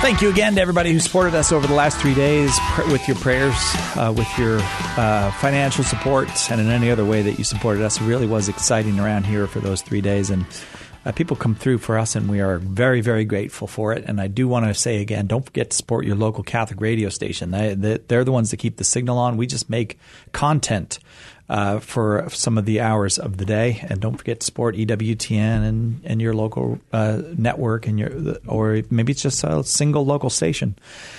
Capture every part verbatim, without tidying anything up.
Thank you again to everybody who supported us over the last three days pr- with your prayers, uh, with your uh, financial support, and in any other way that you supported us. It really was exciting around here for those three days. And uh, people come through for us, and we are very, very grateful for it. And I do want to say again, don't forget to support your local Catholic radio station. They, they, they're the ones that keep the signal on. We just make content Uh, for some of the hours of the day, and don't forget to support E W T N and, and your local uh, network, and your or maybe it's just a single local station.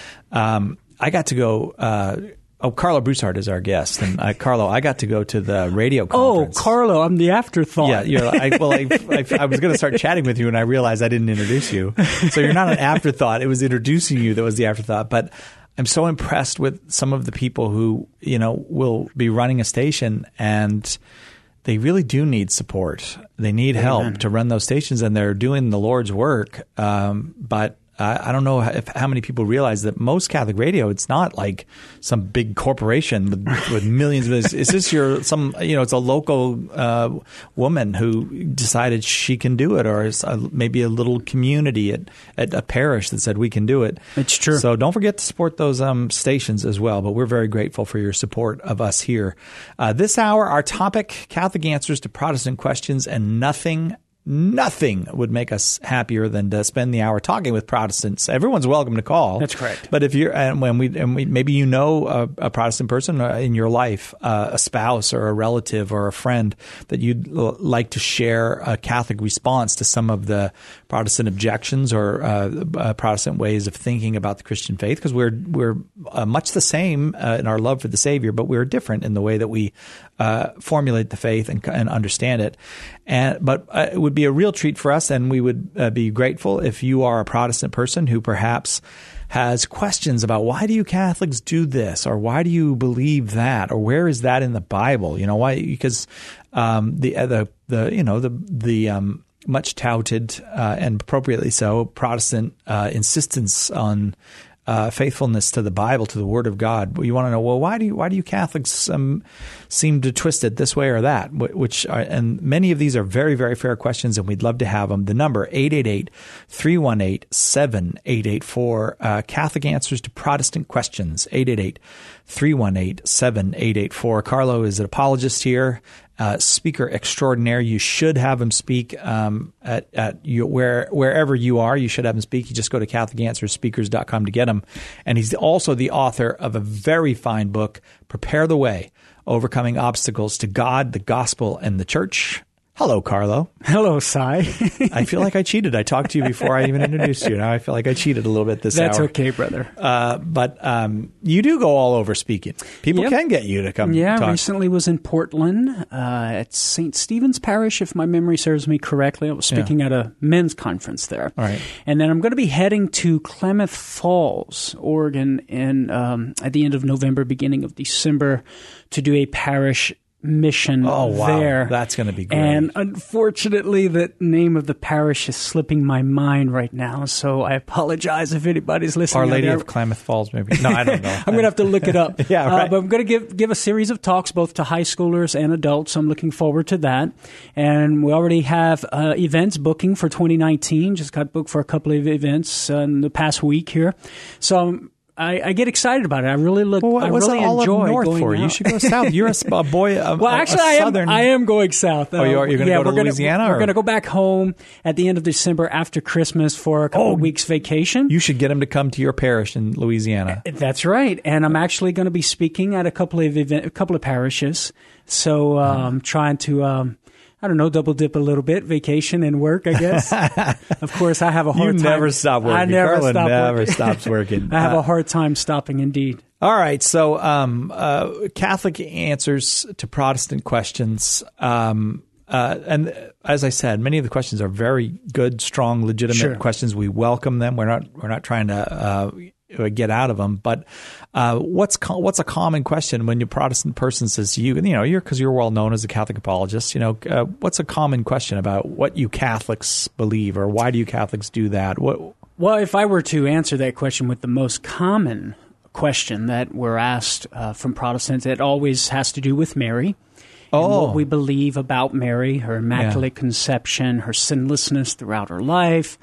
Um, I got to go. Uh, oh, Carlo Broussard is our guest, and uh, Carlo, I got to go to the radio conference. Oh, Carlo, I'm the afterthought. Yeah, you're. I, well, I, I, I was going to start chatting with you, and I realized I didn't introduce you. So you're not an afterthought. It was introducing you that was the afterthought, but I'm so impressed with some of the people who, you know, will be running a station, and they really do need support. They need Amen. help to run those stations, and they're doing the Lord's work. Um, but I, I don't know if, how many people realize that most Catholic radio, it's not like some big corporation with, with millions of this. It's just your some, you know, it's a local uh, woman who decided she can do it, or it's a, maybe a little community at, at a parish that said we can do it. It's true. So don't forget to support those um, stations as well. But we're very grateful for your support of us here. Uh, this hour, our topic: Catholic answers to Protestant questions, and nothing. Nothing would make us happier than to spend the hour talking with Protestants. Everyone's welcome to call. That's correct. But if you're, and when we, and we maybe you know a, a Protestant person in your life, uh, a spouse or a relative or a friend that you'd l- like to share a Catholic response to some of the Protestant objections or uh, uh, Protestant ways of thinking about the Christian faith, because we're we're uh, much the same uh, in our love for the Savior, but we're different in the way that we uh, formulate the faith and, and understand it. And but uh, it would be a real treat for us, and we would uh, be grateful if you are a Protestant person who perhaps has questions about why do you Catholics do this, or why do you believe that, or where is that in the Bible? You know, why? Because um, the the the you know the the um, much touted uh, and appropriately so Protestant uh, insistence on Uh, faithfulness to the Bible, to the Word of God. You want to know, well, why do you, why do you Catholics um, seem to twist it this way or that? Which are, and many of these are very, very fair questions, and we'd love to have them. The number eight eight eight, three one eight, seven eight eight four, uh, Catholic Answers to Protestant Questions, eight eight eight, three one eight, seven eight eight four. Carlo is an apologist here. Uh, speaker extraordinaire. You should have him speak um, at, at you, where wherever you are. You should have him speak. You just go to Catholic Answers Speakers dot com to get him. And he's also the author of a very fine book, Prepare the Way, Overcoming Obstacles to God, the Gospel, and the Church. Hello, Carlo. Hello, Cy. I feel like I cheated. I talked to you before I even introduced you. Now I feel like I cheated a little bit this That's hour. That's okay, brother. Uh, but um, you do go all over speaking. People yep. can get you to come yeah, talk. recently was in Portland uh, at Saint Stephen's Parish, if my memory serves me correctly. I was speaking yeah. at a men's conference there. All right. And then I'm going to be heading to Klamath Falls, Oregon, in um, at the end of November, beginning of December, to do a parish mission oh, wow. there. That's going to be great. And unfortunately, the name of the parish is slipping my mind right now, so I apologize if anybody's listening. Our Lady of Klamath Falls, maybe. No, I don't know. I'm going to have to look it up. yeah, right. Uh, but I'm going to give give a series of talks both to high schoolers and adults. So I'm looking forward to that. And we already have uh, events booking for twenty nineteen. Just got booked for a couple of events uh, in the past week here. So I'm I, I get excited about it. I really look. Well, what, I what's really all enjoy up north going for? out. You should go south. You're a, a boy. A, well, actually, a I am. southern... I am going south. Oh, you are. You're going to yeah, go to we're Louisiana. Gonna, or? We're going to go back home at the end of December after Christmas for a couple oh, of weeks vacation. You should get him to come to your parish in Louisiana. That's right. And I'm actually going to be speaking at a couple of event, a couple of parishes. So um, I'm trying to. Um, I don't know, double dip a little bit, vacation and work, I guess. Of course, I have a hard you time. You never stop working. I never Carlin stop never working. stops working. I have uh, a hard time stopping, indeed. All right. So um, uh, Catholic answers to Protestant questions. Um, uh, and as I said, many of the questions are very good, strong, legitimate sure. questions. We welcome them. We're not we're not trying to uh, get out of them. But uh, what's co- what's a common question when your Protestant person says to you, you know, you're because you're well known as a Catholic apologist, you know, uh, what's a common question about what you Catholics believe, or why do you Catholics do that? What? Well, if I were to answer that question with the most common question that we're asked uh, from Protestants, it always has to do with Mary. Oh. And what we believe about Mary, her immaculate yeah. conception, her sinlessness throughout her life,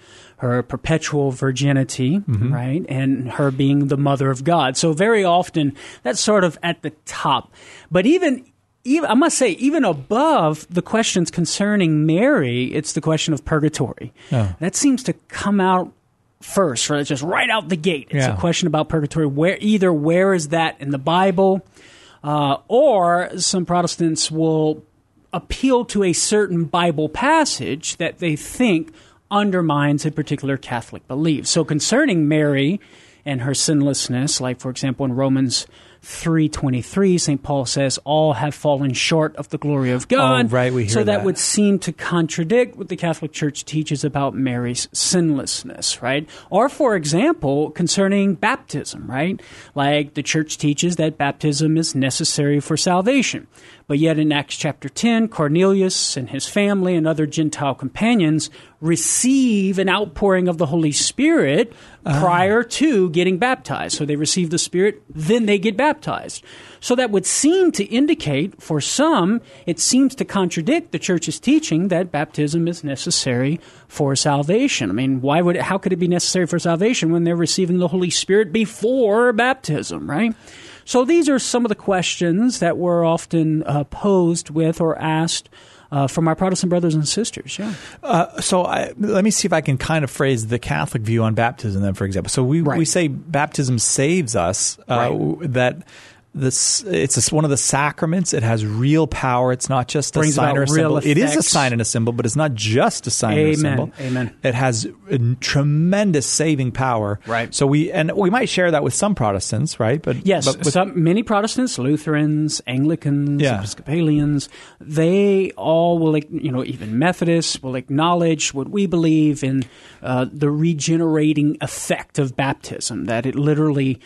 her perpetual virginity, Mm-hmm. right, and her being the mother of God. So very often that's sort of at the top. But even Even, I must say, even above the questions concerning Mary, it's the question of purgatory. Oh. That seems to come out first, right? It's just right out the gate. It's Yeah. a question about purgatory. Where either where is that in the Bible, uh, or some Protestants will appeal to a certain Bible passage that they think undermines a particular Catholic belief. So concerning Mary and her sinlessness, like, for example, in Romans three twenty-three, Saint Paul says, all have fallen short of the glory of God. Oh, right, we hear so that, that. would seem to contradict what the Catholic Church teaches about Mary's sinlessness, right? Or, for example, concerning baptism, right? Like the Church teaches that baptism is necessary for salvation. But yet in Acts chapter ten, Cornelius and his family and other Gentile companions receive an outpouring of the Holy Spirit uh. prior to getting baptized. So they receive the Spirit, then they get baptized. So that would seem to indicate, for some, it seems to contradict the Church's teaching that baptism is necessary for salvation. I mean, why would it, how could it be necessary for salvation when they're receiving the Holy Spirit before baptism, right? So these are some of the questions that were often uh, posed with or asked uh, from our Protestant brothers and sisters. Yeah. Uh, so I, let me see if I can kind of phrase the Catholic view on baptism then, for example. So we, Right. we say baptism saves us, uh, Right. that this it's a, one of the sacraments. It has real power. It's not just a Brings sign or a about real symbol. It is a effects. sign and a symbol, but it's not just a sign Amen. and a symbol. Amen. It has a tremendous saving power. Right. So we and we might share that with some Protestants, right? But Yes, but with, some, many Protestants, Lutherans, Anglicans, Yeah. Episcopalians, they all will, you know, even Methodists will acknowledge what we believe in uh, the regenerating effect of baptism, that it literally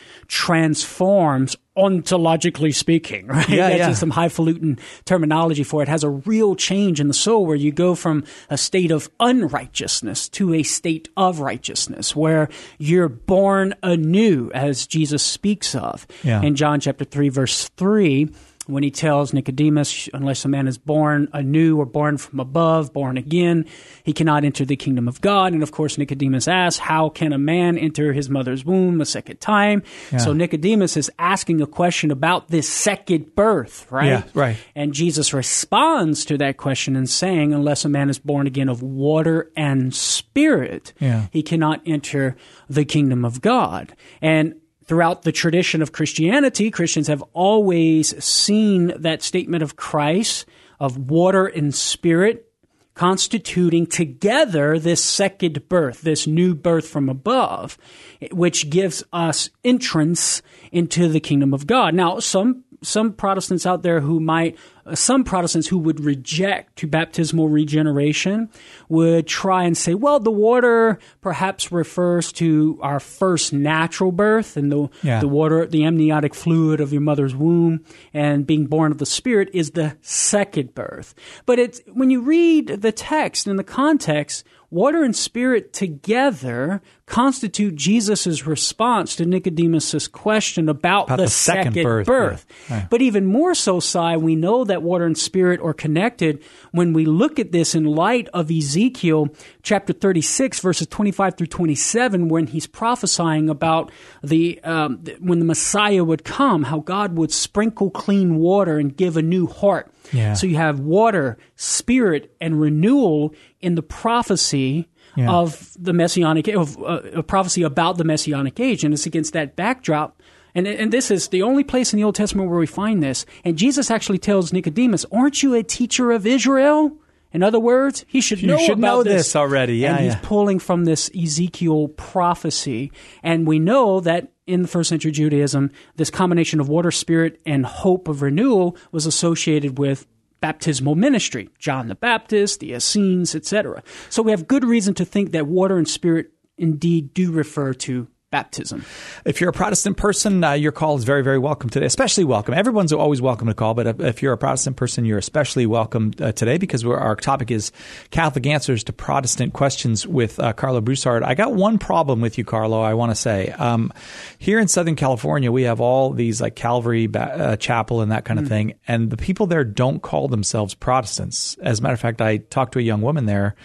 transforms ontologically speaking, right? Yeah, That's yeah. just some highfalutin terminology for it. It has a real change in the soul where you go from a state of unrighteousness to a state of righteousness, where you're born anew, as Jesus speaks of. Yeah. In John chapter three, verse three, when he tells Nicodemus, unless a man is born anew or born from above, born again, he cannot enter the kingdom of God. And of course, Nicodemus asks, how can a man enter his mother's womb a second time? Yeah. So Nicodemus is asking a question about this second birth, right? Yeah, right. And Jesus responds to that question in saying, unless a man is born again of water and spirit, Yeah. he cannot enter the kingdom of God. And throughout the tradition of Christianity, Christians have always seen that statement of Christ, of water and spirit, constituting together this second birth, this new birth from above, which gives us entrance into the kingdom of God. Now, some some Protestants out there who might, uh, some Protestants who would reject to baptismal regeneration would try and say, well, the water perhaps refers to our first natural birth, and the Yeah. the water, the amniotic fluid of your mother's womb, and being born of the Spirit is the second birth. But it's when you read the text in the context, water and spirit together constitute Jesus' response to Nicodemus' question about, About the, the second second birth, birth. yeah. Right. But even more so, Si, we know that water and spirit are connected when we look at this in light of Ezekiel chapter thirty-six, verses twenty-five through twenty-seven, when he's prophesying about the um, when the Messiah would come, how God would sprinkle clean water and give a new heart. Yeah. So you have water, spirit, and renewal in the prophecy Yeah. of the Messianic, of uh, a prophecy about the Messianic age. And it's against that backdrop. And, and this is the only place in the Old Testament where we find this. And Jesus actually tells Nicodemus, aren't you a teacher of Israel? In other words, he should You know should about know this. this already. Yeah, and he's yeah. pulling from this Ezekiel prophecy. And we know that in the first century Judaism, this combination of water, spirit, and hope of renewal was associated with baptismal ministry. John the Baptist, the Essenes, et cetera. So we have good reason to think that water and spirit indeed do refer to baptism. If you're a Protestant person, uh, your call is very, very welcome today. Especially welcome. Everyone's always welcome to call, but if, if you're a Protestant person, you're especially welcome uh, today because we're, our topic is Catholic answers to Protestant questions with uh, Carlo Broussard. I got one problem with you, Carlo, I want to say. Um, here in Southern California, we have all these like Calvary ba- uh, Chapel and that kind of mm. thing, and the people there don't call themselves Protestants. As a matter of fact, I talked to a young woman there,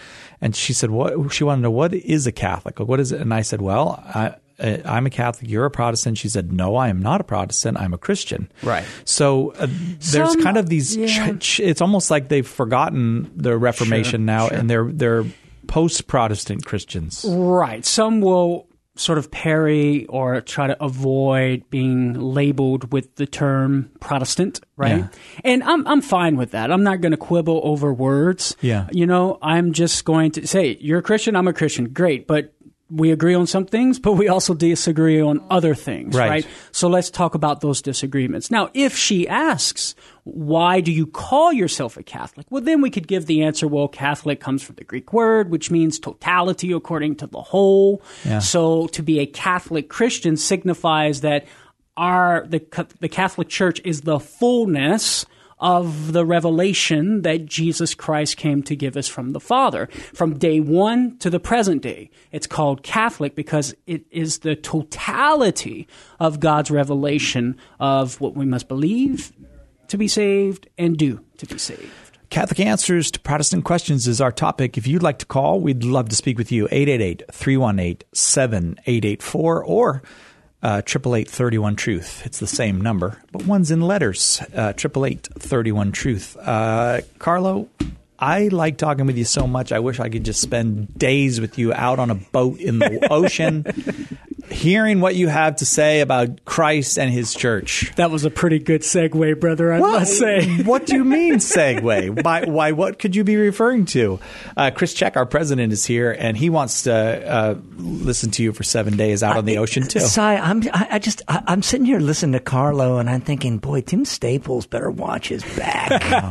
And she said, "What?" She wanted to know, what is a Catholic? What is it? And I said, "Well, I, I'm a Catholic. You're a Protestant." She said, "No, I am not a Protestant. I'm a Christian." Right. So uh, there's Some- kind of these. yeah. Ch- ch- it's almost like they've forgotten the Reformation Sure, now, sure. and they're they're post-Protestant Christians. Right. Some will sort of parry or try to avoid being labeled with the term Protestant, right? Yeah. And I'm I'm fine with that. I'm not going to quibble over words. Yeah. You know, I'm just going to say, you're a Christian, I'm a Christian. Great, but we agree on some things, but we also disagree on other things, Right. right? So let's talk about those disagreements. Now, if she asks, why do you call yourself a Catholic? Well, then we could give the answer, well, Catholic comes from the Greek word, which means totality according to the whole. Yeah. So to be a Catholic Christian signifies that our the the Catholic Church is the fullness of the revelation that Jesus Christ came to give us from the Father. From day one to the present day, it's called Catholic because it is the totality of God's revelation of what we must believe to be saved and do to be saved. Catholic Answers to Protestant Questions is our topic. If you'd like to call, we'd love to speak with you. eight eight eight, three one eight, seven eight eight four or Uh, triple eight thirty-one truth. It's the same number, but one's in letters. Uh, triple eight thirty-one truth. Uh, Carlo, I like talking with you so much. I wish I could just spend days with you out on a boat in the ocean, hearing what you have to say about Christ and His church. That was a pretty good segue, brother, I must say. What do you mean segue? By, why? What could you be referring to? Uh, Chris Check, our president, is here, and he wants to uh, listen to you for seven days out on the ocean too. Si, I'm I, I just I, I'm sitting here listening to Carlo, and I'm thinking, boy, Tim Staples better watch his back.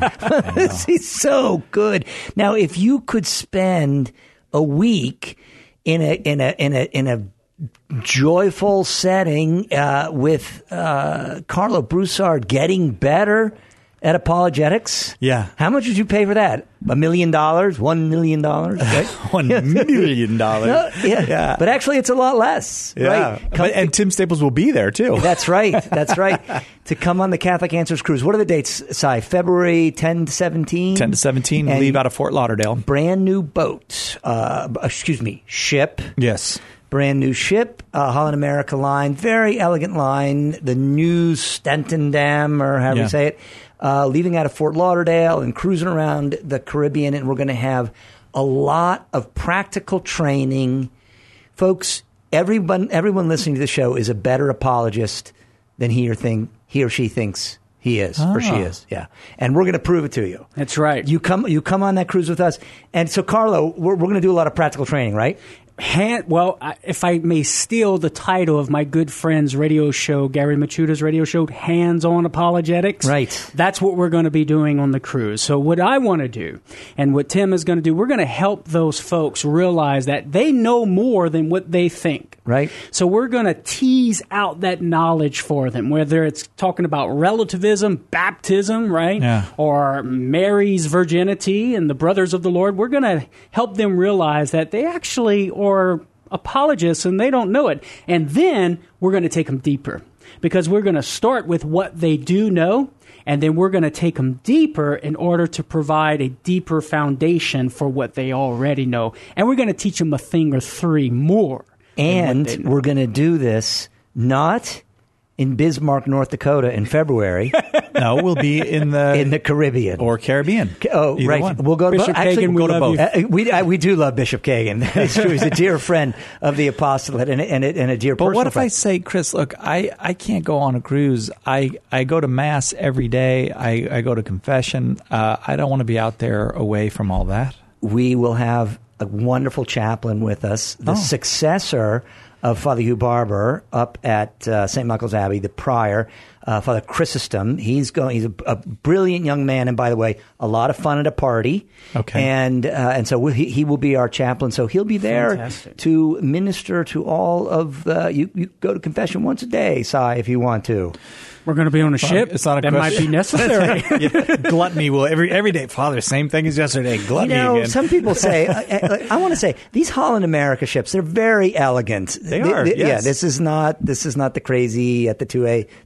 He's so good. Now, if you could spend a week in a in a in a in a joyful setting uh, with uh, Carlo Broussard getting better at apologetics. Yeah. How much would you pay for that? A million dollars? One million dollars? Right? One million dollars. No, yeah. Yeah. But actually, it's a lot less. Yeah. Right? Come- But, and Tim Staples will be there too. That's right. That's right. To come on the Catholic Answers cruise. What are the dates, Si? February tenth to seventeenth? ten to seventeen, And leave out of Fort Lauderdale. Brand new boat. Uh, excuse me, ship. Yes. Brand new ship, uh, Holland America line, very elegant line, the new Stenton Dam, or however Yeah. you say it, uh, leaving out of Fort Lauderdale and cruising around the Caribbean, and we're going to have a lot of practical training. Folks, everyone, everyone listening to the show is a better apologist than he or, thing, he or she thinks he is or she Ah. is. Yeah. And we're going to prove it to you. That's right. You come, you come on that cruise with us. And so, Carlo, we're, we're going to do a lot of practical training, right? Hand, well, I- if I may steal the title of my good friend's radio show, Gary Machuda's radio show, Hands on Apologetics. Right. That's what we're going to be doing on the cruise. So what I want to do and what Tim is going to do, we're going to help those folks realize that they know more than what they think. Right. So we're going to tease out that knowledge for them, whether it's talking about relativism, baptism, right? Yeah. Or Mary's virginity and the brothers of the Lord. We're going to help them realize that they actually are apologists and they don't know it. And then we're going to take them deeper because we're going to start with what they do know. And then we're going to take them deeper in order to provide a deeper foundation for what they already know. And we're going to teach them a thing or three more. And than what they know. we're going to do this not in Bismarck, North Dakota in February, No, we'll be in the in the Caribbean. or Caribbean. Oh, Either right. one. We'll go to Bishop actually, Kagan, we'll we go to love both. Uh, we uh, we do love Bishop Kagan. It's true. He's a dear friend of the apostolate and, and, a- and a dear But personal what if I friend. say, Chris, look, I, I can't go on a cruise. I, I go to Mass every day. I, I go to confession. Uh, I don't want to be out there away from all that. We will have a wonderful chaplain with us, the Oh. successor of Father Hugh Barber up at uh, Saint Michael's Abbey, the prior, uh, Father Chrysostom. He's going. He's a, a brilliant young man, and by the way, a lot of fun at a party. Okay. And uh, and so we, he, he will be our chaplain. So he'll be there Fantastic. to minister to all of the. You, you go to confession once a day, Si, if you want to. We're going to be on a ship. It's not a that question. might be necessary. Yeah, gluttony will every every day. Father, same thing as yesterday. You Gluttony know, again. some people say, I, I, I want to say, these Holland America ships, they're very elegant. They are, Yeah, yes. this is not this is not the crazy at the two a two a.m.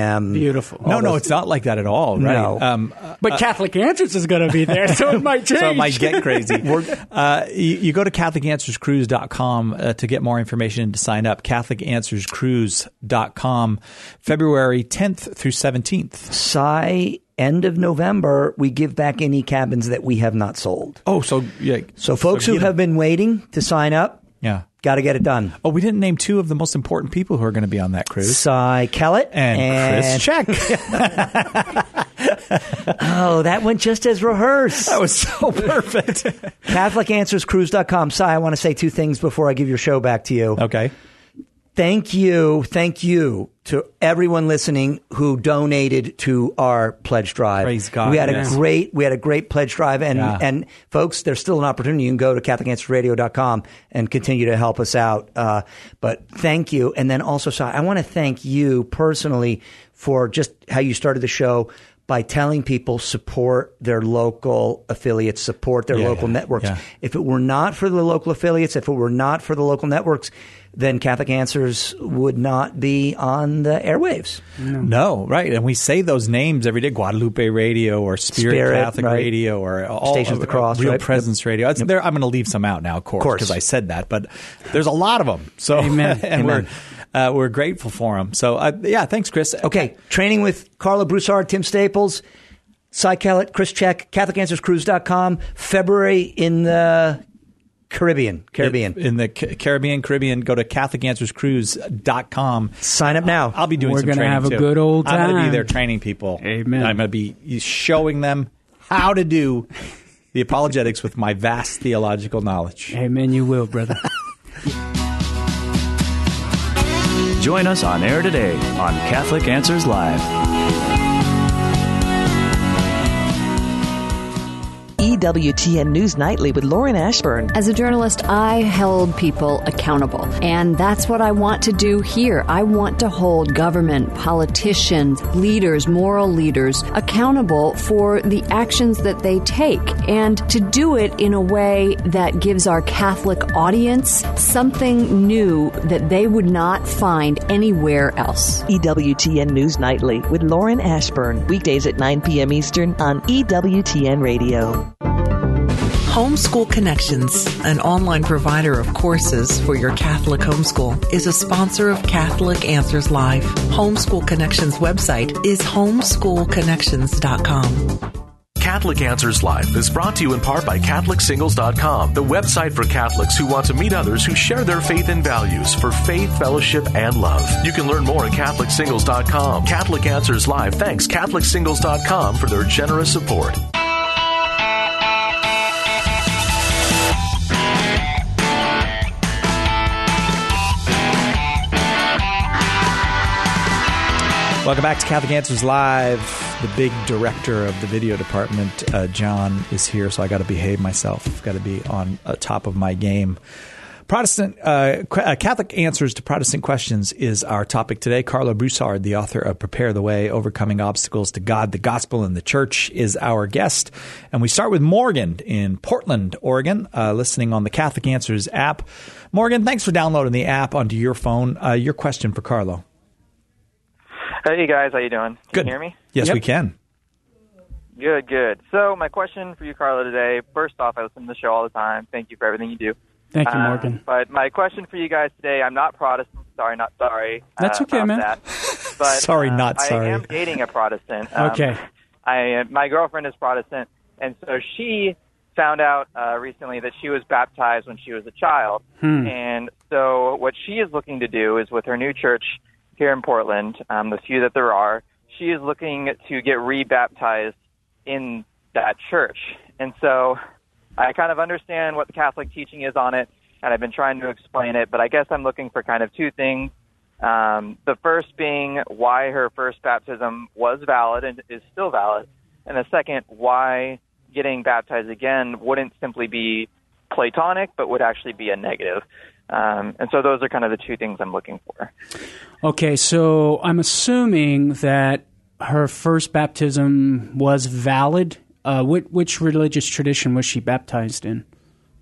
them. Beautiful. No, no, it's not like that at all, right? No. Um, But uh, Catholic Answers is going to be there, so it might change. So it might get crazy. uh, you, you go to Catholic Answers Cruise dot com uh, to get more information and to sign up. Catholic Answers Cruise dot com, February tenth through seventeenth. Sigh. End of November, we give back any cabins that we have not sold. Oh, so yeah. So folks so who have been waiting to sign up, yeah, got to get it done. Oh, we didn't name two of the most important people who are going to be on that cruise. Cy Kellett and, and Chris Check. Oh, that went just as rehearsed. That was so perfect. Catholic Answers Cruise dot com. Cy, I want to say two things before I give your show back to you. Okay. Thank you, thank you to everyone listening who donated to our pledge drive. Praise God. We had yes. a great, we had a great pledge drive, and yeah. and folks, there's still an opportunity. You can go to Catholic Answers Radio dot com and continue to help us out. Uh, but thank you, and then also, so I want to thank you personally for just how you started the show by telling people support their local affiliates, support their yeah, local yeah, networks. Yeah. If it were not for the local affiliates, if it were not for the local networks, then Catholic Answers would not be on the airwaves. No. no, right. And we say those names every day, Guadalupe Radio or Spirit, Spirit Catholic right. Radio or all, Stations of the Cross, Real right? Presence Radio. Yep. There, I'm going to leave some out now, of course, because I said that. But there's a lot of them. So, Amen. and Amen. we're uh, we're grateful for them. So, uh, yeah, thanks, Chris. Okay, training with Carla Broussard, Tim Staples, Cy Kellett, Chris Check, Catholic Answers Cruise dot com, February in the Caribbean. Caribbean. In, in the C- Caribbean, Caribbean, go to Catholic Answers Cruise dot com. Sign up now. I'll be doing We're some gonna training, have a too. good old I'm going to be time. there training people. Amen. I'm going to be showing them how to do the apologetics with my vast theological knowledge. Amen, you will, brother. Join us on air today on Catholic Answers Live. E W T N News Nightly with Lauren Ashburn. As a journalist, I held people accountable, and that's what I want to do here. I want to hold government, politicians, leaders, moral leaders accountable for the actions that they take, and to do it in a way that gives our Catholic audience something new that they would not find anywhere else. E W T N News Nightly with Lauren Ashburn. Weekdays at nine p.m. Eastern on E W T N Radio. Homeschool Connections, an online provider of courses for your Catholic homeschool, is a sponsor of Catholic Answers Live. Homeschool Connections website is homeschool connections dot com. Catholic Answers Live is brought to you in part by Catholic Singles dot com, the website for Catholics who want to meet others who share their faith and values for faith, fellowship, and love. You can learn more at Catholic Singles dot com. Catholic Answers Live thanks Catholic Singles dot com for their generous support. Welcome back to Catholic Answers Live. The big director of the video department, uh, John, is here, so I got to behave myself. I've got to be on uh, top of my game. Protestant uh, Catholic Answers to Protestant Questions is our topic today. Carla Broussard, the author of Prepare the Way, Overcoming Obstacles to God, the Gospel, and the Church, is our guest. And we start with Morgan in Portland, Oregon, uh, listening on the Catholic Answers app. Morgan, thanks for downloading the app onto your phone. Uh, your question for Carla. Hey guys, how you doing? Can Good. you hear me? Yes, Yep. we can. Good, good. So my question for you, Carla, today, first off, I listen to the show all the time. Thank you for everything you do. Thank you, Uh, Morgan. but my question for you guys today, I'm not Protestant. Sorry, not sorry. That's uh, okay, about man. That. But, Sorry, uh, not sorry. I am dating a Protestant. Um, Okay. I My girlfriend is Protestant, and so she found out uh, recently that she was baptized when she was a child. Hmm. And so what she is looking to do is with her new church here in Portland, um, the few that there are, she is looking to get rebaptized in that church. And so I kind of understand what the Catholic teaching is on it, and I've been trying to explain it, but I guess I'm looking for kind of two things. Um, the first being why her first baptism was valid and is still valid, and the second, why getting baptized again wouldn't simply be Platonic, but would actually be a negative. Um, and so those are kind of the two things I'm looking for. Okay, so I'm assuming that her first baptism was valid. Uh, which, which religious tradition was she baptized in?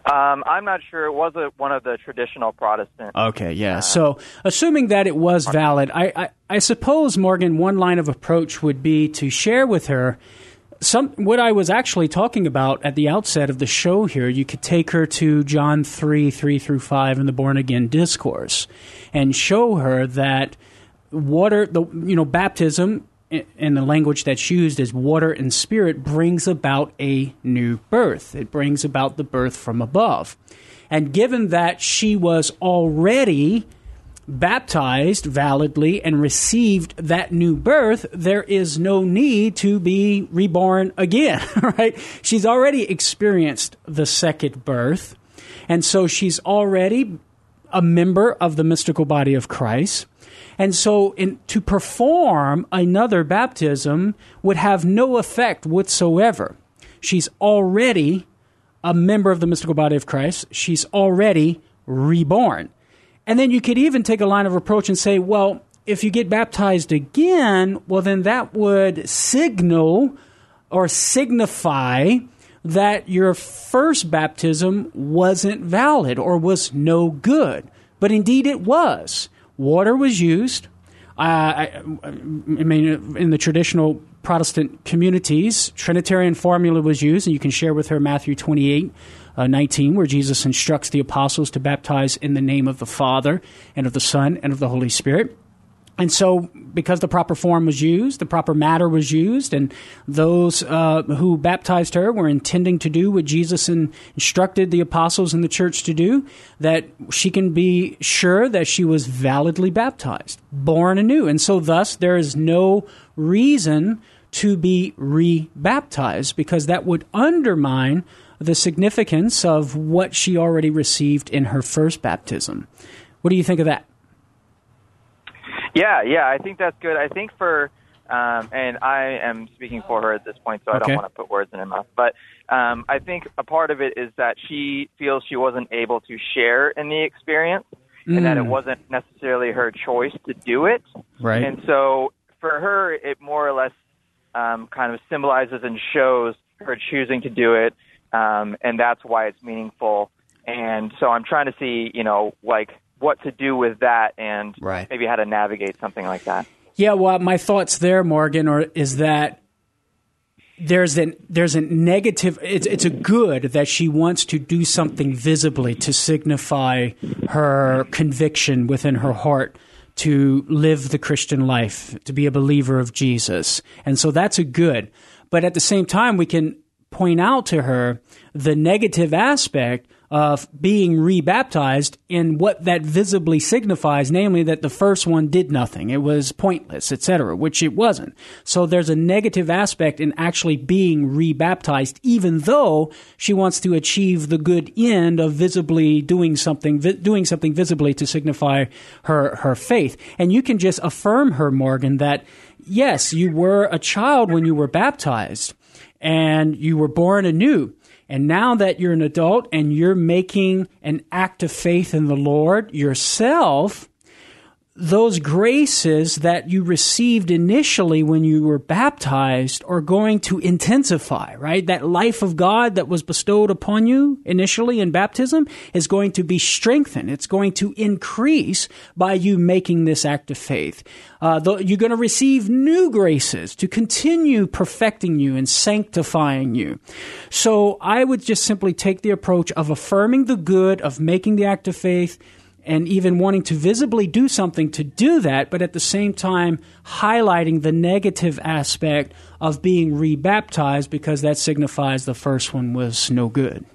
Um, I'm not sure. It was a, one of the traditional Protestant. Okay, yeah. Uh, so, assuming that it was valid, I, I, I suppose, Morgan, one line of approach would be to share with her some what I was actually talking about at the outset of the show here. You could take her to John three, three through five in the Born Again Discourse and show her that water, the you know, baptism, and the language that's used is water and spirit, brings about a new birth. It brings about the birth from above. And given that she was already baptized validly and received that new birth, there is no need to be reborn again, right? She's already experienced the second birth. And so she's already a member of the mystical body of Christ. And so in, to perform another baptism would have no effect whatsoever. She's already a member of the mystical body of Christ. She's already reborn. And then you could even take a line of approach and say, well, if you get baptized again, well, then that would signal or signify that your first baptism wasn't valid or was no good. But indeed it was. Water was used. Uh, I, I mean, in the traditional Protestant communities, Trinitarian formula was used, and you can share with her Matthew twenty-eight, uh, nineteen, where Jesus instructs the apostles to baptize in the name of the Father and of the Son and of the Holy Spirit. And so, because the proper form was used, the proper matter was used, and those uh, who baptized her were intending to do what Jesus in, instructed the apostles in the church to do, that she can be sure that she was validly baptized, born anew. And so, thus, there is no reason to be re-baptized, because that would undermine the significance of what she already received in her first baptism. What do you think of that? Yeah, yeah, I think that's good. I think for, um, and I am speaking for her at this point, so I okay. don't want to put words in her mouth, but um, I think a part of it is that she feels she wasn't able to share in the experience mm. and that it wasn't necessarily her choice to do it. Right. And so for her, it more or less um, kind of symbolizes and shows her choosing to do it, um, and that's why it's meaningful. And so I'm trying to see, you know, like, what to do with that and right. maybe how to navigate something like that. Yeah, well, my thoughts there, Morgan, are, is that there's an there's a negative. It's it's a good that she wants to do something visibly to signify her conviction within her heart to live the Christian life, to be a believer of Jesus, and so that's a good. But at the same time, we can point out to her the negative aspect of being rebaptized in what that visibly signifies, namely that the first one did nothing. It was pointless, et cetera, which it wasn't. So there's a negative aspect in actually being rebaptized, even though she wants to achieve the good end of visibly doing something, vi- doing something visibly to signify her, her faith. And you can just affirm her, Morgan, that yes, you were a child when you were baptized and you were born anew. And now that you're an adult and you're making an act of faith in the Lord yourself, those graces that you received initially when you were baptized are going to intensify, right? That life of God that was bestowed upon you initially in baptism is going to be strengthened. It's going to increase by you making this act of faith. Uh, you're going to receive new graces to continue perfecting you and sanctifying you. So I would just simply take the approach of affirming the good, of making the act of faith, and even wanting to visibly do something to do that, but at the same time highlighting the negative aspect of being rebaptized because that signifies the first one was no good.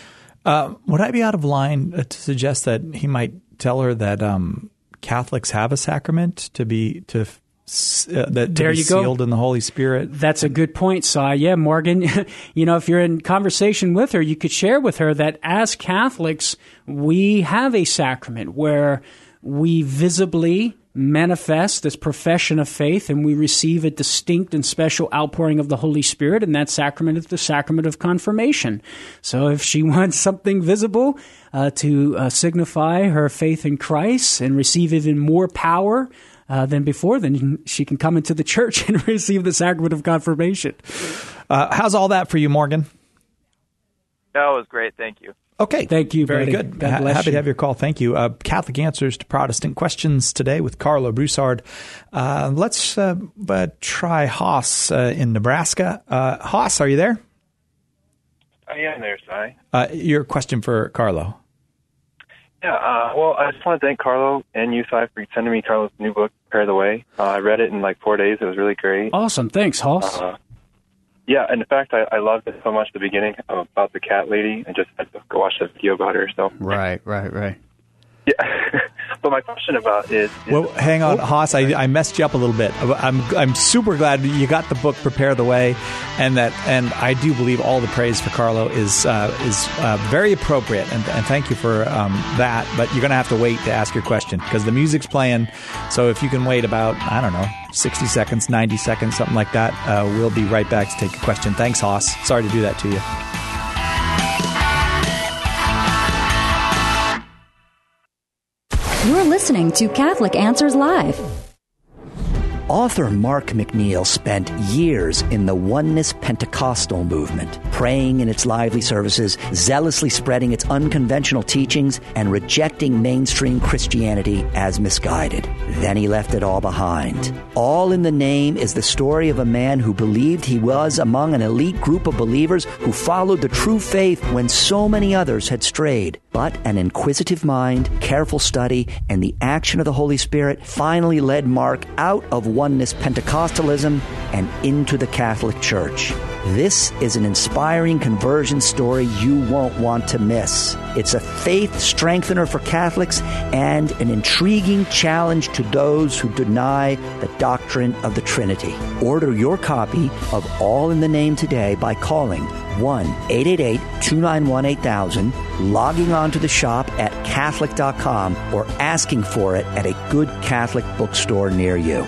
Uh, would I be out of line to suggest that he might tell her that um, Catholics have a sacrament to be to Uh, that to there be you sealed go. in the Holy Spirit? That's a good point, Si. Yeah, Morgan, you know, if you're in conversation with her, you could share with her that as Catholics, we have a sacrament where we visibly manifest this profession of faith and we receive a distinct and special outpouring of the Holy Spirit, and that sacrament is the sacrament of confirmation. So if she wants something visible uh, to uh, signify her faith in Christ and receive even more power Uh, than before, then she can come into the church and receive the sacrament of confirmation. Uh, how's all that for you, Morgan? No, it was great. Thank you. Okay. Thank you, Very buddy. good. God Ha- bless happy you. to have your call. Thank you. Uh, Catholic Answers to Protestant Questions today with Carlo Broussard. Uh, let's uh, uh, try Haas uh, in Nebraska. Uh, Haas, are you there? I am there, Si. Uh, your question for Carlo. Yeah, uh, well, I just want to thank Carlo and you, Si, for sending me Carlo's new book, Prepare the Way. Uh, I read it in like four days. It was really great. Awesome. Thanks, Hoss. Uh, yeah, and in fact, I, I loved it so much at the beginning about the cat lady. I just had to go watch the video about her. So Right, right, right. Yeah. But my question about is... is Well, hang on, Haas. I, I messed you up a little bit. I'm I'm super glad you got the book Prepare the Way, and that and I do believe all the praise for Carlo is uh, is uh, very appropriate, and, and thank you for um, that. But you're going to have to wait to ask your question because the music's playing. So if you can wait about I don't know sixty seconds, ninety seconds, something like that, uh, we'll be right back to take a question. Thanks, Haas. Sorry to do that to you. You're listening to Catholic Answers Live. Author Mark McNeil spent years in the Oneness Pentecostal movement, praying in its lively services, zealously spreading its unconventional teachings, and rejecting mainstream Christianity as misguided. Then he left it all behind. All in the Name is the story of a man who believed he was among an elite group of believers who followed the true faith when so many others had strayed. But an inquisitive mind, careful study, and the action of the Holy Spirit finally led Mark out of Oneness Pentecostalism and into the Catholic Church. This is an inspiring conversion story you won't want to miss. It's a faith strengthener for Catholics and an intriguing challenge to those who deny the doctrine of the Trinity. Order your copy of All in the Name today by calling one eight eight eight, two nine one, eight thousand, logging on to the shop at Catholic dot com, or asking for it at a good Catholic bookstore near you.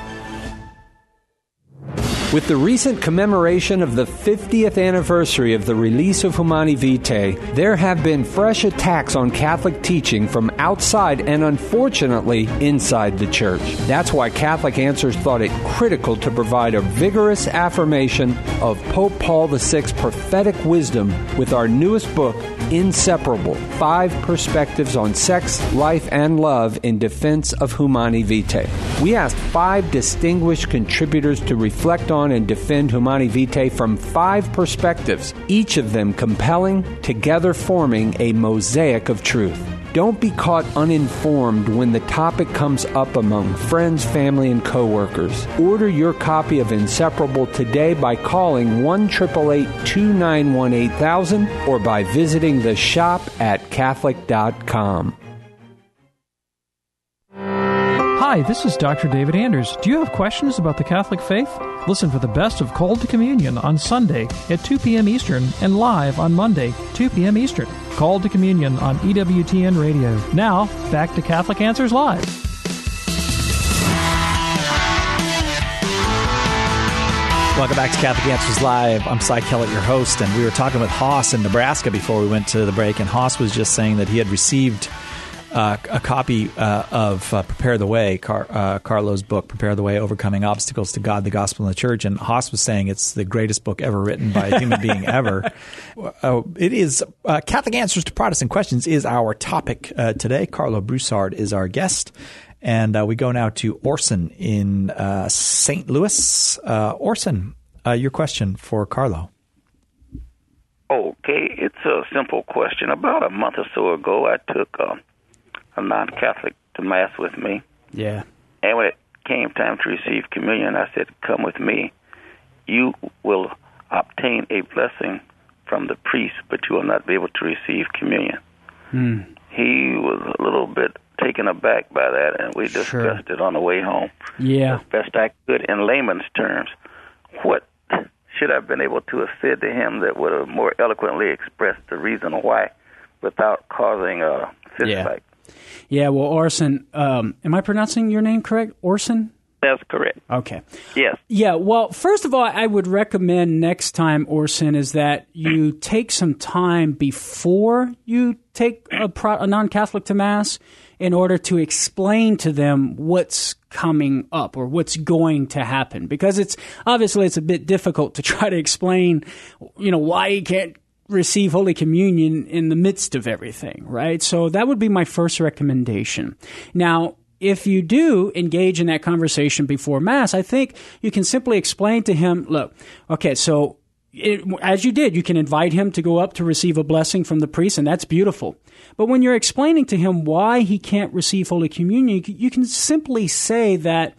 With the recent commemoration of the fiftieth anniversary of the release of Humani Vitae, there have been fresh attacks on Catholic teaching from outside and, unfortunately, inside the Church. That's why Catholic Answers thought it critical to provide a vigorous affirmation of Pope Paul the Sixth's prophetic wisdom with our newest book, Inseparable: Five Perspectives on Sex, Life, and Love in Defense of Humani Vitae. We asked five distinguished contributors to reflect on and defend Humani Vitae from five perspectives, each of them compelling, together forming a mosaic of truth. Don't be caught uninformed when the topic comes up among friends, family, and coworkers. Order your copy of Inseparable today by calling one eight eight eight, two nine one, eight thousand or by visiting the shop at Catholic dot com. Hi, this is Doctor David Anders. Do you have questions about the Catholic faith? Listen for the best of Called to Communion on Sunday at two p.m. Eastern and live on Monday, two p.m. Eastern. Called to Communion on E W T N Radio. Now, back to Catholic Answers Live. Welcome back to Catholic Answers Live. I'm Cy Kellett, your host, and we were talking with Haas in Nebraska before we went to the break, and Haas was just saying that he had received Uh, a copy uh, of uh, Prepare the Way, Car- uh, Carlo's book, Prepare the Way, Overcoming Obstacles to God, the Gospel, and the Church. And Haas was saying it's the greatest book ever written by a human being ever. Uh, it is uh, Catholic Answers to Protestant Questions is our topic uh, today. Carlo Broussard is our guest. And uh, we go now to Orson in uh, Saint Louis. Uh, Orson, uh, your question for Carlo. Okay, it's a simple question. About a month or so ago, I took uh, a non-Catholic to Mass with me. Yeah. And when it came time to receive communion, I said, come with me. You will obtain a blessing from the priest, but you will not be able to receive communion. Hmm. He was a little bit taken aback by that, and we discussed Sure. it on the way home. Yeah. As best I could in layman's terms. What should I have been able to have said to him that would have more eloquently expressed the reason why without causing a fist Yeah. fight? Yeah, well, Orson, um, am I pronouncing your name correct? Orson? That's correct. Okay. Yes. Yeah, well, first of all, I would recommend next time, Orson, is that you take some time before you take a, pro- a non-Catholic to Mass in order to explain to them what's coming up or what's going to happen. Because it's obviously it's a bit difficult to try to explain, you know, why you can't receive Holy Communion in the midst of everything, right? So that would be my first recommendation. Now, if you do engage in that conversation before Mass, I think you can simply explain to him, look, okay, so it, as you did, you can invite him to go up to receive a blessing from the priest, and that's beautiful. But when you're explaining to him why he can't receive Holy Communion, you, you can simply say that,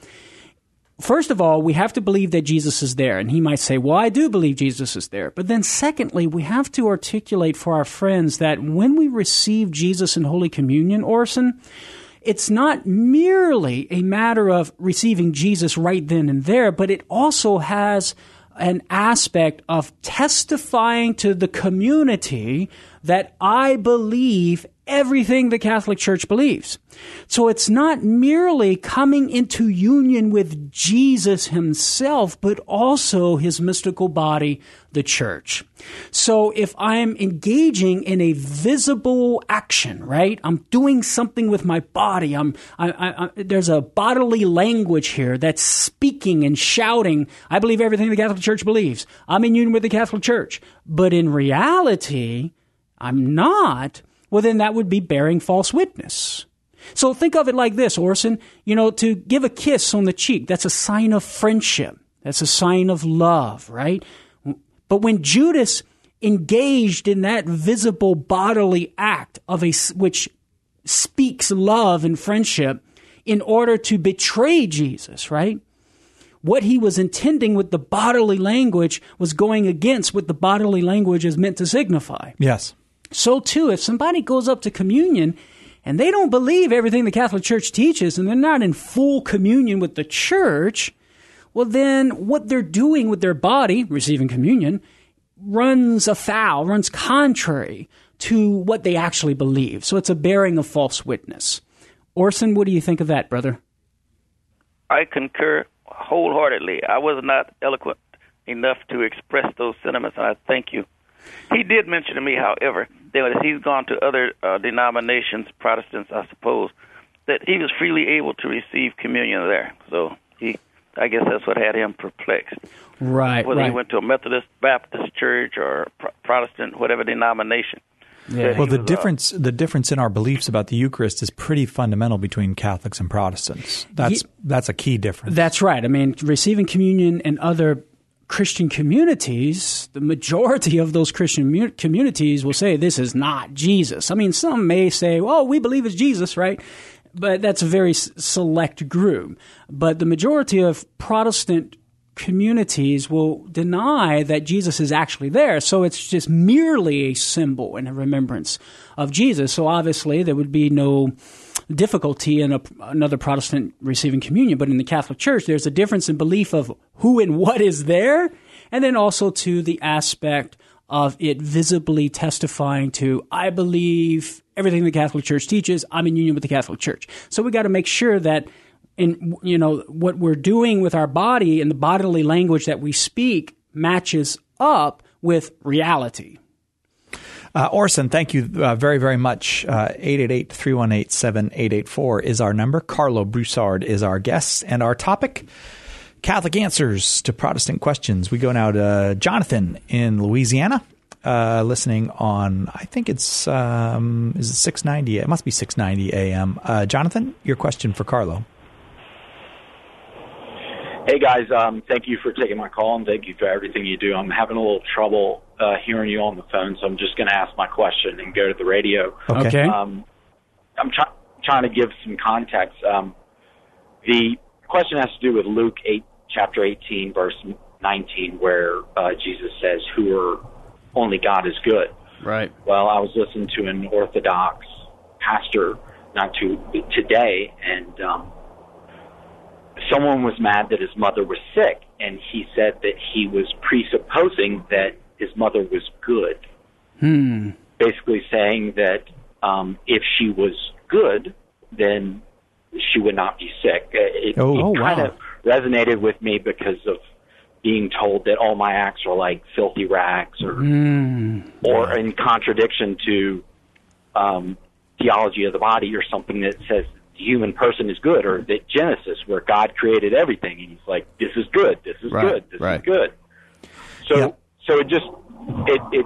first of all, we have to believe that Jesus is there. And he might say, well, I do believe Jesus is there. But then secondly, we have to articulate for our friends that when we receive Jesus in Holy Communion, Orson, it's not merely a matter of receiving Jesus right then and there, but it also has an aspect of testifying to the community that I believe everything the Catholic Church believes. So it's not merely coming into union with Jesus himself, but also his mystical body, the Church. So if I'm engaging in a visible action, right? I'm doing something with my body. I'm, I, I, I, there's a bodily language here that's speaking and shouting, I believe everything the Catholic Church believes. I'm in union with the Catholic Church. But in reality, I'm not. Well, then that would be bearing false witness. So think of it like this, Orson. You know, to give a kiss on the cheek, that's a sign of friendship. That's a sign of love, right? But when Judas engaged in that visible bodily act of a, which speaks love and friendship in order to betray Jesus, right? What he was intending with the bodily language was going against what the bodily language is meant to signify. Yes. So, too, if somebody goes up to communion and they don't believe everything the Catholic Church teaches and they're not in full communion with the Church, well, then what they're doing with their body, receiving communion, runs afoul, runs contrary to what they actually believe. So it's a bearing of false witness. Orson, what do you think of that, brother? I concur wholeheartedly. I was not eloquent enough to express those sentiments, and I thank you. He did mention to me, however, that he's gone to other uh, denominations, Protestants, I suppose, that he was freely able to receive communion there. So he, I guess that's what had him perplexed. Right, Whether right. he went to a Methodist, Baptist church, or Pro- Protestant, whatever denomination. Yeah. Well, the was, difference uh, the difference in our beliefs about the Eucharist is pretty fundamental between Catholics and Protestants. That's Ye- that's a key difference. That's right. I mean, receiving communion in other Christian communities, the majority of those Christian mu- communities will say this is not Jesus. I mean, some may say, well, we believe it's Jesus, right? But that's a very s- select group. But the majority of Protestant communities will deny that Jesus is actually there. So it's just merely a symbol and a remembrance of Jesus. So obviously there would be no difficulty in a, another Protestant receiving communion. But in the Catholic Church, there's a difference in belief of who and what is there, and then also to the aspect of it visibly testifying to, I believe everything the Catholic Church teaches, I'm in union with the Catholic Church. So we got to make sure that in, you know, what we're doing with our body and the bodily language that we speak matches up with reality. Uh, Orson, thank you uh, very, very much. Uh, eight eight eight, three one eight, seven eight eight four is our number. Carlo Broussard is our guest. And our topic, Catholic answers to Protestant questions. We go now to Jonathan in Louisiana, uh, listening on, I think it's, um, is it six ninety? It must be six ninety A M. Uh, Jonathan, your question for Carlo. Hey, guys. Um, thank you for taking my call, and thank you for everything you do. I'm having a little trouble uh, hearing you on the phone, so I'm just going to ask my question and go to the radio. Okay. Um, I'm try- trying to give some context. Um, the question has to do with Luke eight, chapter eighteen, verse nineteen, where uh, Jesus says, who are only God is good. Right. Well, I was listening to an Orthodox pastor not too today, and um, someone was mad that his mother was sick, and he said that he was presupposing that his mother was good. Hmm. Basically saying that um, if she was good, then she would not be sick. It, Oh, it kind wow. of resonated with me because of being told that all my acts are like filthy rags, or Hmm. or in contradiction to um, theology of the body, or something that says the human person is good, or that Genesis, where God created everything, and he's like, this is good, this is Right, good, this right. is good. So, Yep. so it just, it, it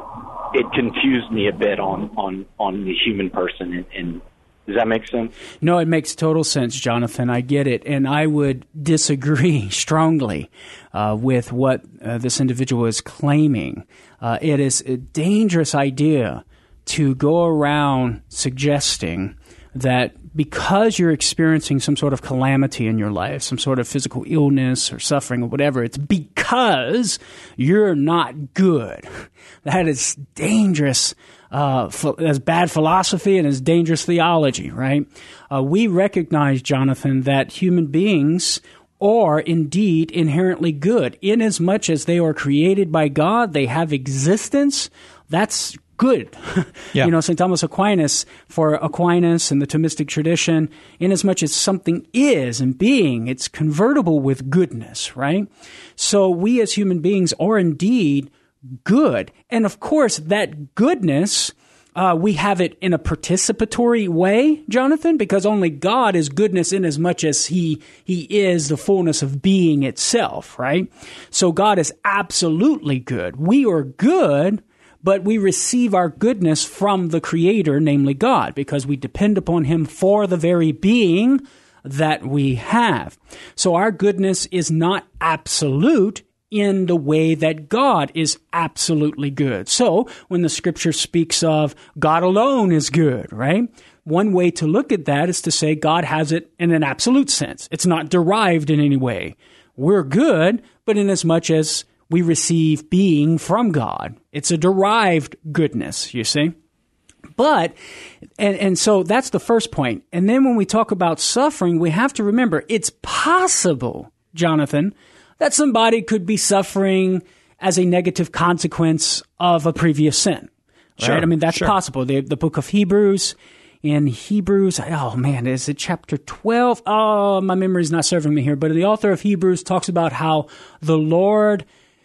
it confused me a bit on on on the human person. And, and does that make sense? No, it makes total sense, Jonathan. I get it, and I would disagree strongly uh, with what uh, this individual is claiming. Uh, it is a dangerous idea to go around suggesting that because you're experiencing some sort of calamity in your life, some sort of physical illness or suffering or whatever, it's because you're not good. That is dangerous, uh, as bad philosophy and as dangerous theology, right? Uh, we recognize, Jonathan, that human beings are indeed inherently good. Inasmuch as they are created by God, they have existence, that's good. Yeah. You know, Saint Thomas Aquinas, for Aquinas and the Thomistic tradition, inasmuch as something is and being, it's convertible with goodness, right? So we as human beings are indeed good. And of course, that goodness, uh, we have it in a participatory way, Jonathan, because only God is goodness inasmuch as he, he is the fullness of being itself, right? So God is absolutely good. We are good, but we receive our goodness from the Creator, namely God, because we depend upon Him for the very being that we have. So our goodness is not absolute in the way that God is absolutely good. So when the Scripture speaks of God alone is good, right? One way to look at that is to say God has it in an absolute sense. It's not derived in any way. We're good, but in as much as we receive being from God. It's a derived goodness, you see. But, and, and so that's the first point. And then when we talk about suffering, we have to remember it's possible, Jonathan, that somebody could be suffering as a negative consequence of a previous sin. Right? Sure, I mean, that's sure. possible. The, the book of Hebrews, in Hebrews, oh man, is it chapter twelve? Oh, my memory's not serving me here. But the author of Hebrews talks about how the Lord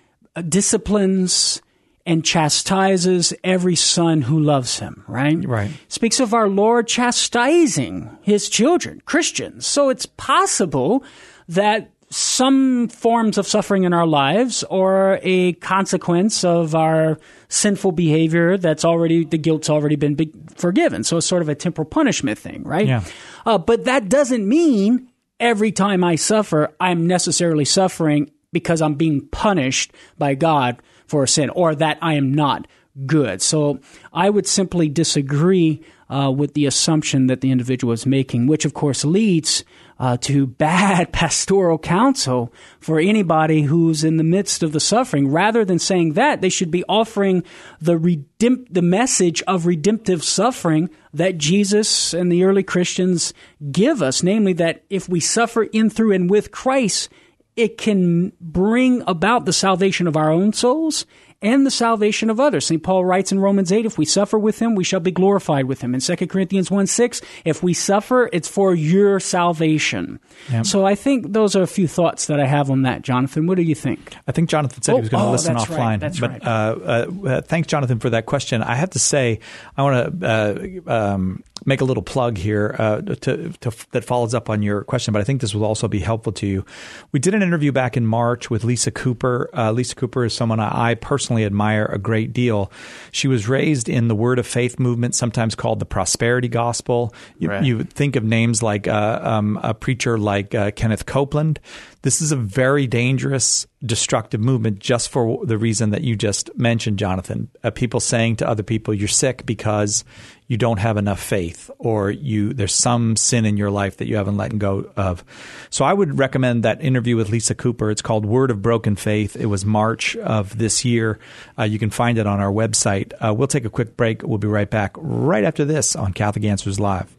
disciplines and chastises every son who loves him, right? Right. Speaks of our Lord chastising his children, Christians. So it's possible that some forms of suffering in our lives are a consequence of our sinful behavior that's already, the guilt's already been be- forgiven. So it's sort of a temporal punishment thing, right? Yeah. Uh, but that doesn't mean every time I suffer, I'm necessarily suffering because I'm being punished by God for a sin, or that I am not good. So I would simply disagree uh, with the assumption that the individual is making, which of course leads uh, to bad pastoral counsel for anybody who's in the midst of the suffering. Rather than saying that, they should be offering the redemp- the message of redemptive suffering that Jesus and the early Christians give us, namely that if we suffer in, through, and with Christ, it can bring about the salvation of our own souls and the salvation of others. Saint Paul writes in Romans eight, if we suffer with him, we shall be glorified with him. In Second Corinthians one six, if we suffer, it's for your salvation. Yep. So I think those are a few thoughts that I have on that. Jonathan, what do you think? I think Jonathan said oh, he was going to oh, listen that's offline. Right, that's but right. uh, uh, thanks, Jonathan, for that question. I have to say, I want to uh, um, make a little plug here uh, to, to, that follows up on your question, but I think this will also be helpful to you. We did an interview back in March with Lisa Cooper. Uh, Lisa Cooper is someone I personally admire a great deal. She was raised in the Word of Faith movement, sometimes called the Prosperity Gospel. You, right. you would think of names like uh, um, a preacher like uh, Kenneth Copeland. This is a very dangerous, destructive movement just for the reason that you just mentioned, Jonathan. Uh, people saying to other people, you're sick because you don't have enough faith, or you there's some sin in your life that you haven't let go of. So I would recommend that interview with Lisa Cooper. It's called Word of Broken Faith. It was March of this year. Uh, you can find it on our website. Uh, we'll take a quick break. We'll be right back right after this on Catholic Answers Live.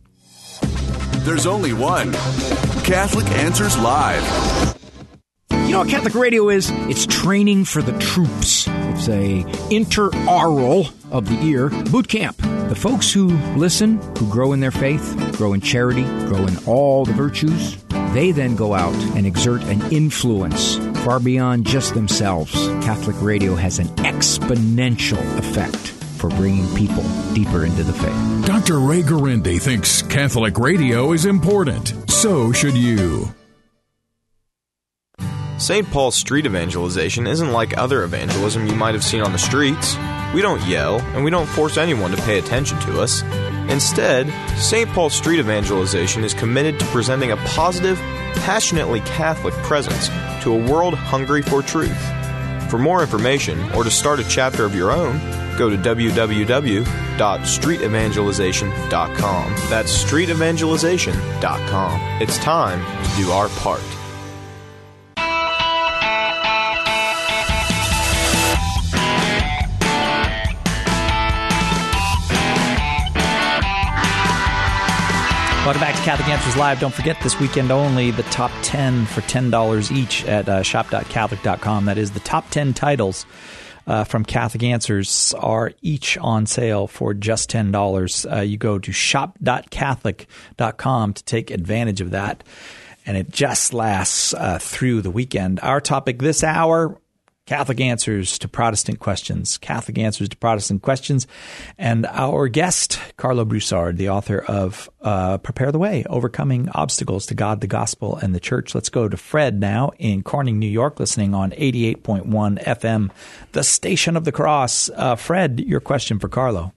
There's only one Catholic Answers Live. You know what Catholic radio is? It's training for the troops. It's a interaural of the ear boot camp. The folks who listen, who grow in their faith, grow in charity, grow in all the virtues, they then go out and exert an influence far beyond just themselves. Catholic radio has an exponential effect for bringing people deeper into the faith. Doctor Ray Guarendi thinks Catholic radio is important. So should you. Saint Paul's street evangelization isn't like other evangelism you might have seen on the streets. We don't yell, and we don't force anyone to pay attention to us. Instead, Saint Paul's street evangelization is committed to presenting a positive, passionately Catholic presence to a world hungry for truth. For more information, or to start a chapter of your own, go to w w w dot street evangelization dot com. That's street evangelization dot com. It's time to do our part. Welcome back to Catholic Answers Live. Don't forget, this weekend only, the top ten for ten dollars each at uh, shop dot catholic dot com. That is, the top ten titles uh, from Catholic Answers are each on sale for just ten dollars. Uh, you go to shop dot catholic dot com to take advantage of that, and it just lasts uh, through the weekend. Our topic this hour, Catholic Answers to Protestant Questions. Catholic Answers to Protestant Questions. And our guest, Carlo Broussard, the author of uh, Prepare the Way, Overcoming Obstacles to God, the Gospel, and the Church. Let's go to Fred now in Corning, New York, listening on eighty-eight point one F M, the Station of the Cross. Uh, Fred, your question for Carlo.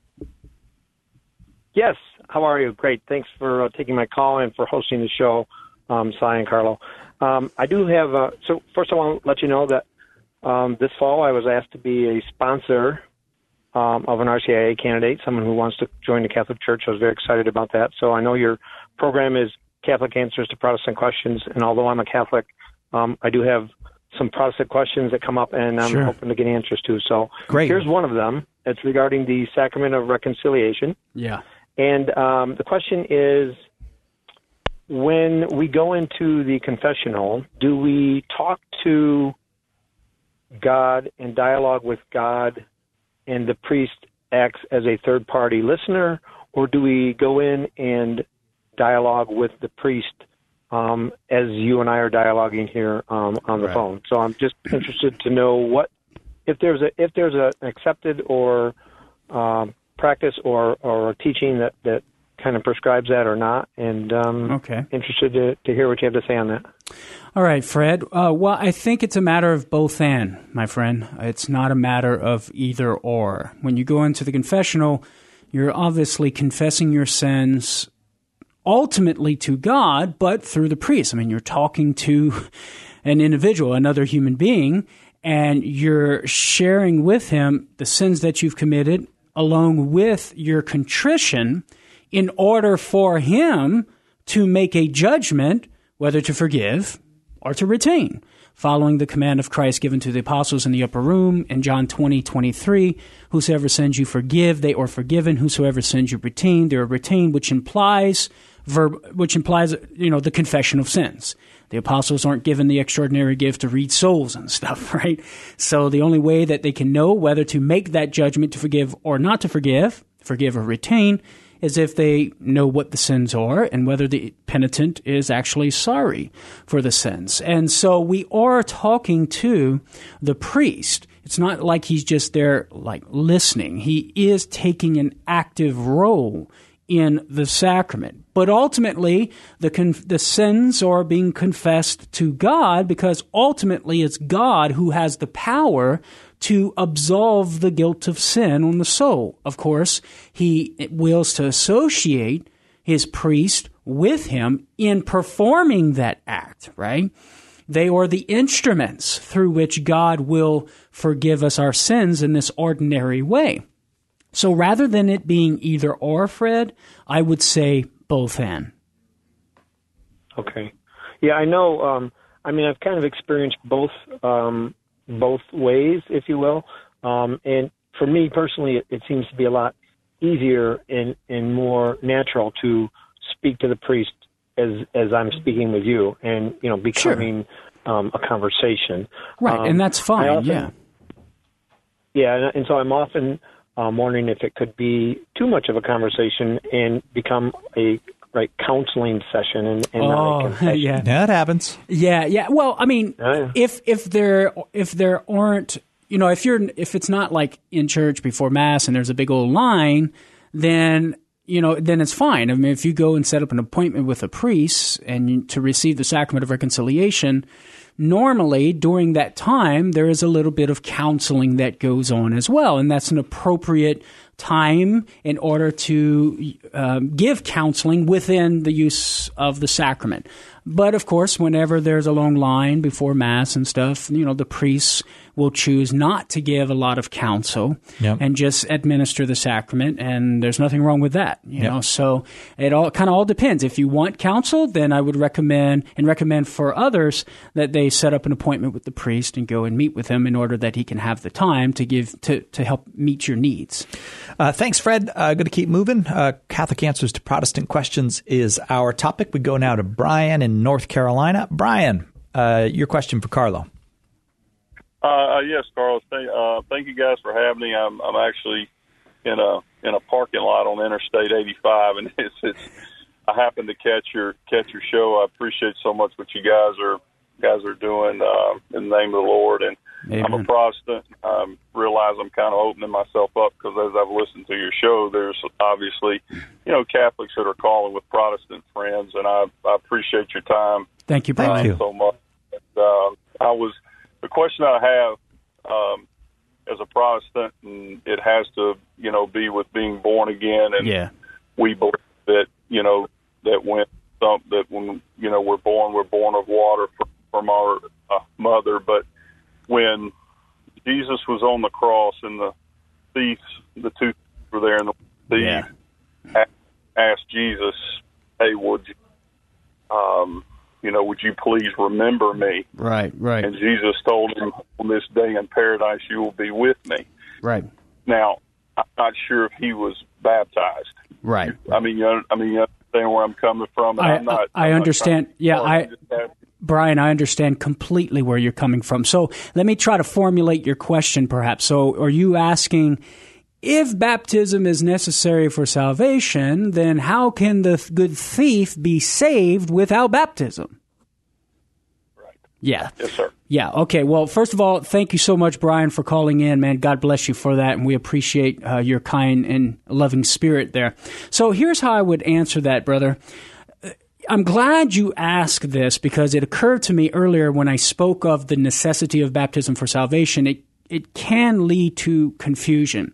Yes. How are you? Great. Thanks for uh, taking my call and for hosting the show, um, Cy and Carlo. Um, I do have, uh, so first I want to let you know that Um, this fall, I was asked to be a sponsor um, of an R C I A candidate, someone who wants to join the Catholic Church. I was very excited about that. So I know your program is Catholic Answers to Protestant Questions, and although I'm a Catholic, um, I do have some Protestant questions that come up, and I'm Sure. hoping to get answers to. So Great. Here's one of them. It's regarding the Sacrament of Reconciliation. Yeah. And um, the question is, when we go into the confessional, do we talk to God and dialogue with God, and the priest acts as a third-party listener, or do we go in and dialogue with the priest um, as you and I are dialoguing here um, on the Right. phone? So I'm just interested to know what if there's a if there's a, an accepted or um, practice or, or a teaching that, that kind of prescribes that or not, and um, okay. interested to, to hear what you have to say on that. All right, Fred. Uh, well, I think it's a matter of both and, my friend. It's not a matter of either or. When you go into the confessional, you're obviously confessing your sins ultimately to God, but through the priest. I mean, you're talking to an individual, another human being, and you're sharing with him the sins that you've committed along with your contrition in order for him to make a judgment whether to forgive or to retain, following the command of Christ given to the apostles in the upper room in John twenty twenty-three, whosoever sins you forgive, they are forgiven. Whosoever sins you retain, they are retained, which implies verb, which implies, you know, the confession of sins. The apostles aren't given the extraordinary gift to read souls and stuff, right? So the only way that they can know whether to make that judgment to forgive or not to forgive, forgive or retain, is if they know what the sins are and whether the penitent is actually sorry for the sins. And so we are talking to the priest. It's not like he's just there like listening. He is taking an active role in the sacrament. But ultimately, the conf- the sins are being confessed to God, because ultimately it's God who has the power to absolve the guilt of sin on the soul. Of course, he wills to associate his priest with him in performing that act, right? They are the instruments through which God will forgive us our sins in this ordinary way. So rather than it being either or, Fred, I would say both and. Okay. Yeah, I know. Um, I mean, I've kind of experienced both um, both ways, if you will. Um, and for me personally, it, it seems to be a lot easier and, and more natural to speak to the priest as as I'm speaking with you, and you know, becoming sure. um, a conversation. Right, um, and that's fine. often, yeah. Yeah, and, and so I'm often um, wondering if it could be too much of a conversation and become a right counseling session and, and oh, not a confession. yeah, that happens. Yeah, yeah. Well, I mean, oh, yeah. if if there if there aren't, you know, if you're if it's not like in church before Mass and there's a big old line, then you know, then it's fine. I mean, if you go and set up an appointment with a priest and you, to receive the sacrament of reconciliation, normally during that time, there is a little bit of counseling that goes on as well, and that's an appropriate time in order to uh, give counseling within the use of the sacrament. But of course, whenever there's a long line before Mass and stuff, you know, the priests will choose not to give a lot of counsel yep. and just administer the sacrament, and there's nothing wrong with that, you yep. know. So it all kind of all depends. If you want counsel, then I would recommend and recommend for others that they set up an appointment with the priest and go and meet with him in order that he can have the time to give to, to help meet your needs. Uh, thanks, Fred. Uh, going to keep moving. Uh, Catholic Answers to Protestant Questions is our topic. We go now to Brian in North Carolina. Brian, uh, your question for Carlo. Uh, yes, Carlos. Thank, uh, thank you guys for having me. I'm, I'm actually in a in a parking lot on Interstate eighty-five, and it's, it's I happened to catch your catch your show. I appreciate so much what you guys are guys are doing uh, in the name of the Lord. And Amen. I'm a Protestant. I um, realize I'm kind of opening myself up because as I've listened to your show, there's obviously you know Catholics that are calling with Protestant friends, and I, I appreciate your time. Thank you, Brian, uh, so much. And, uh, I was. The question I have um, as a Protestant, and it has to, you know, be with being born again, and yeah. we believe that, you know, that when some, that when you know we're born, we're born of water from, from our uh, mother. But when Jesus was on the cross and the thieves, the two thieves were there, and the thief yeah. asked Jesus, "Hey, would you?" Um, You know, would you please remember me? Right, right. And Jesus told him, on this day in paradise, you will be with me. Right. Now, I'm not sure if he was baptized. Right. I mean, you, I mean, you understand where I'm coming from. And I, I'm not, I I'm understand. Not yeah, I, Brian, I understand completely where you're coming from. So let me try to formulate your question, perhaps. So are you asking, if baptism is necessary for salvation, then how can the good thief be saved without baptism? Right. Yeah. Yes, sir. Yeah. Okay. Well, first of all, thank you so much, Brian, for calling in, man. God bless you for that. And we appreciate uh, your kind and loving spirit there. So here's how I would answer that, brother. I'm glad you asked this because it occurred to me earlier when I spoke of the necessity of baptism for salvation. It It can lead to confusion.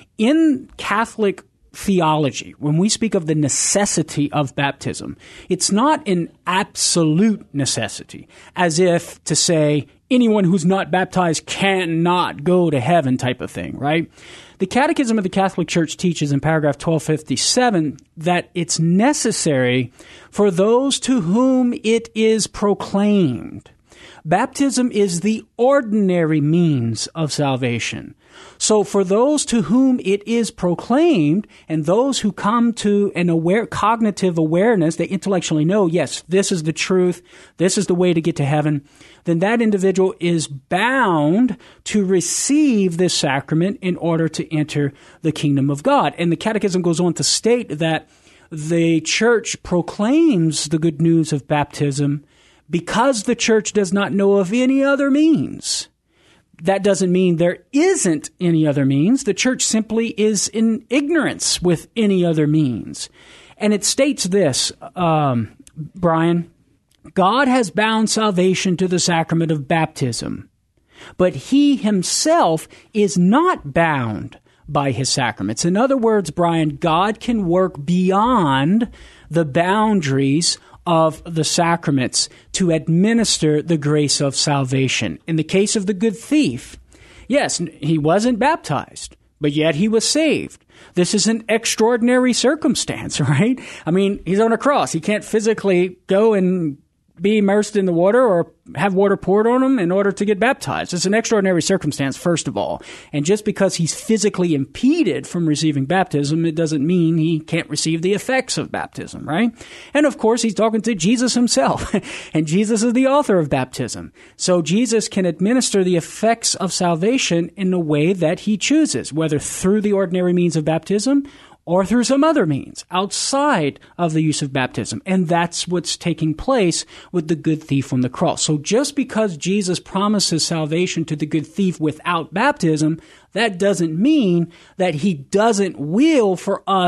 In Catholic theology, when we speak of the necessity of baptism, it's not an absolute necessity, as if to say anyone who's not baptized cannot go to heaven type of thing, right? The Catechism of the Catholic Church teaches in paragraph twelve fifty-seven that it's necessary for those to whom it is proclaimed. Baptism is the ordinary means of salvation. So for those to whom it is proclaimed and those who come to an aware, cognitive awareness, they intellectually know, yes, this is the truth, this is the way to get to heaven, then that individual is bound to receive this sacrament in order to enter the kingdom of God. And the Catechism goes on to state that the Church proclaims the good news of baptism because the Church does not know of any other means. That doesn't mean there isn't any other means. The Church simply is in ignorance with any other means. And it states this, um, Brian, God has bound salvation to the sacrament of baptism, but he himself is not bound by his sacraments. In other words, Brian, God can work beyond the boundaries of the sacraments to administer the grace of salvation. In the case of the good thief, yes, he wasn't baptized, but yet he was saved. This is an extraordinary circumstance, right? I mean, he's on a cross. He can't physically go and be immersed in the water or have water poured on him in order to get baptized. It's an extraordinary circumstance, first of all. And just because he's physically impeded from receiving baptism, it doesn't mean he can't receive the effects of baptism, right? And of course, he's talking to Jesus himself. And Jesus is the author of baptism. So Jesus can administer the effects of salvation in a way that he chooses, whether through the ordinary means of baptism or through some other means outside of the use of baptism. And that's what's taking place with the good thief on the cross. So just because Jesus promises salvation to the good thief without baptism, that doesn't mean that he doesn't will for us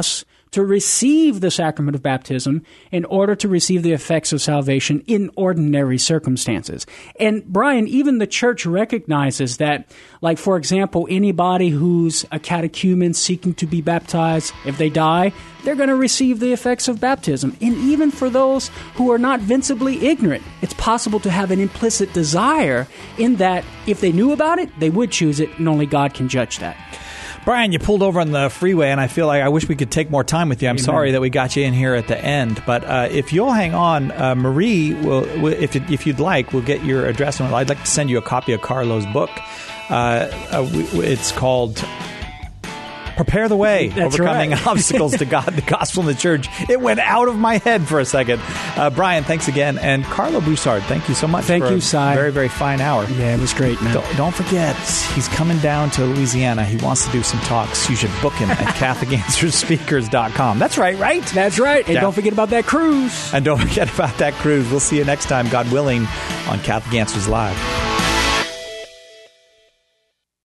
to receive the sacrament of baptism in order to receive the effects of salvation in ordinary circumstances. And Brian, even the church recognizes that, like, for example, anybody who's a catechumen seeking to be baptized, if they die, they're going to receive the effects of baptism. And even for those who are not vincibly ignorant, it's possible to have an implicit desire in that if they knew about it, they would choose it, and only God can judge that. Brian, you pulled over on the freeway, and I feel like I wish we could take more time with you. I'm Amen. Sorry that we got you in here at the end, but uh, if you'll hang on, uh, Marie, will, will, if if you'd like, we'll get your address, and I'd like to send you a copy of Carlo's book. Uh, uh, it's called Prepare the Way, That's Overcoming right. Obstacles to God, the Gospel, and the Church. It went out of my head for a second. Uh, Brian, thanks again. And Carlo Broussard, thank you so much Thank for you, a Si. very, very fine hour. Yeah, it was great, man. Don't, don't forget, he's coming down to Louisiana. He wants to do some talks. You should book him at Catholic Answers Speakers dot com. That's right, right? That's right. And Yeah. don't forget about that cruise. And don't forget about that cruise. We'll see you next time, God willing, on Catholic Answers Live.